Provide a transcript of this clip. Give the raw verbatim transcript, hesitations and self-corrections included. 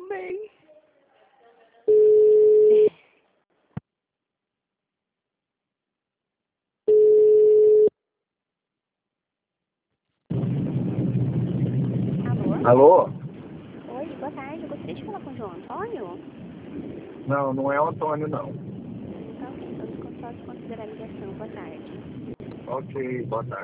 também. Alô? Alô? Oi, boa tarde. Eu gostaria de falar com o João Antônio. Não, não é o Antônio, não. Tá ok, então posso considerar a ligação. Boa tarde. Ok, boa tarde.